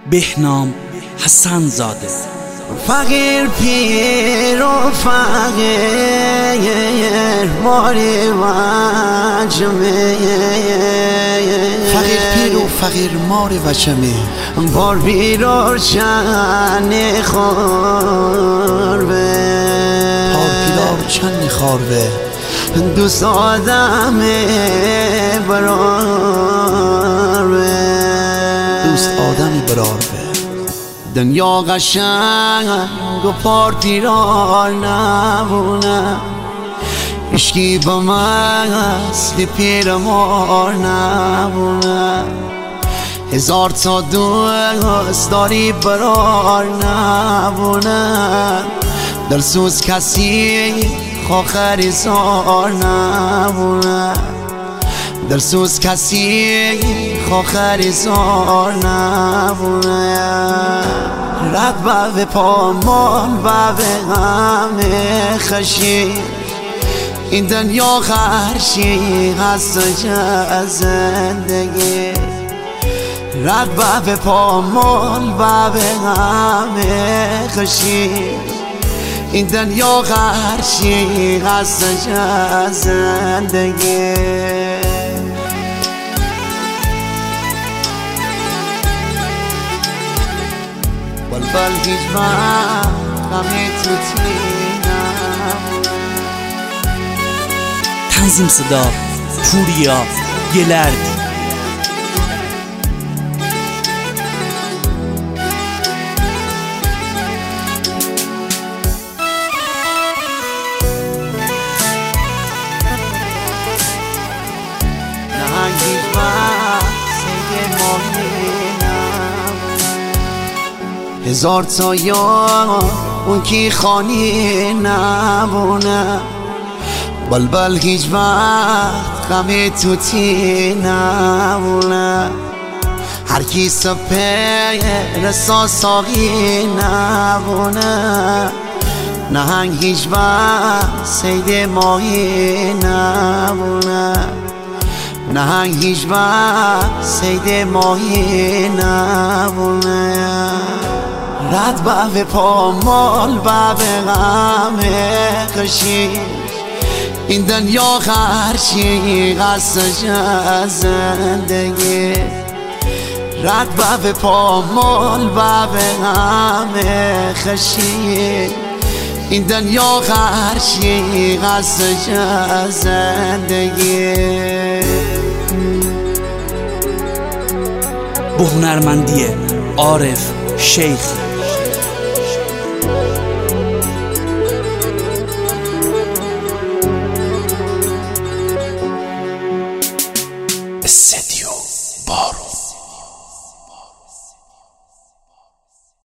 بهنام حسن زاده. فقیر پیر و فقیر ماری وجمه، فقیر پیر و فقیر مار وجمه، بار بیرار چند خوربه، بار بیرار چند خوربه، دوست آدم براربه، دوست آدمی براربه. دنیا قشنگ و پارتیرار نبونه، اشکی با من اصلی پیر مار نبونه، هزار تا دوست داری برار نبونه، دلسوز کسی خواخری زار نبونه، دلسوز کسی خواخری زار نبونه، رد به پامان و به همه خشی، این دنیا خرشی هست جا زندگی، رد به پامان و به همه خشی، این دنیا خرشی هست جا زندگی. بلبل هیچ وقت غمی تو تینم. تنظیم صدا پوریا گلردی. هزار تا یار اون کی خانی نبونه، بلبل هیچ وقت غمی تو تی نبونه، هر کی سپر ساقی نبونه، نهنگ هیچ وقت سید ماهی نبونه، نهنگ هیچ وقت سید ماهی نبونه، رد به پامال و به غمه خشی، این دنیا خرشی قصد جا زندگی، رد به پامال و به غمه خشی، این دنیا خرشی قصد جا زندگی. با هنرمندی عارف شیخ. استدیو بارو.